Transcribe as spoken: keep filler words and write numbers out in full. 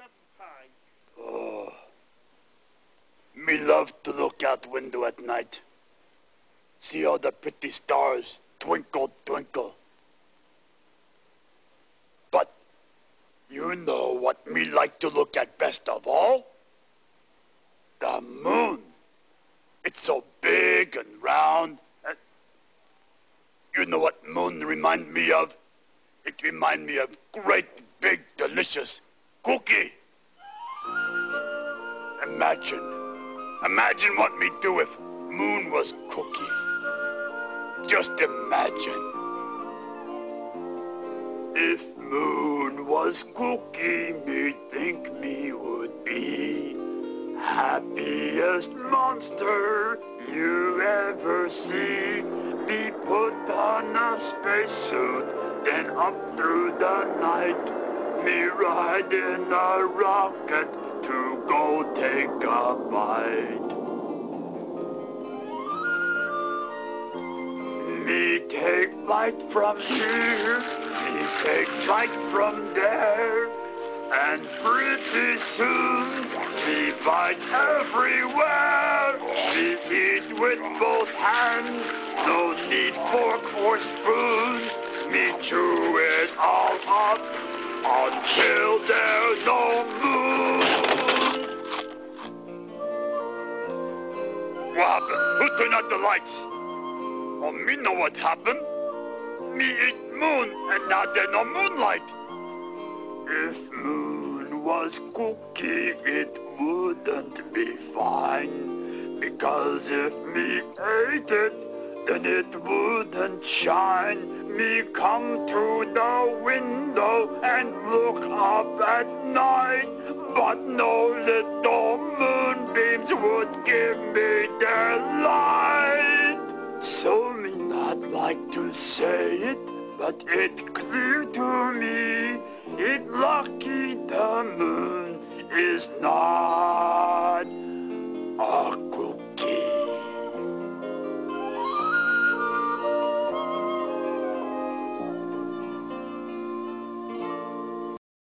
Oh, me love to look out window at night. See all the pretty stars twinkle, twinkle. But you know what me like to look at best of all? The moon. It's so big and round. And you know what moon remind me of? It remind me of great, big, delicious cookie. Imagine, imagine what me do if moon was cookie. Just imagine. If moon was cookie, me think me would be happiest monster you ever see. Me put on a spacesuit, then up through the night. Me ride in a rocket to go take a bite. Me take flight from here, me take flight from there, and pretty soon me bite everywhere. Me eat with both hands, no need fork or spoon. Me chew it all up until there's no moon. What happened? Who turned out the lights? Oh, me know what happened. Me eat moon, and now there's no moonlight. If moon was cookie, it wouldn't be fine. Because if me ate it, then it wouldn't shine. Me come to the window and look up at night. But no little moonbeams would give me their light. So me not like to say it, but it's clear to me, it lucky the moon is not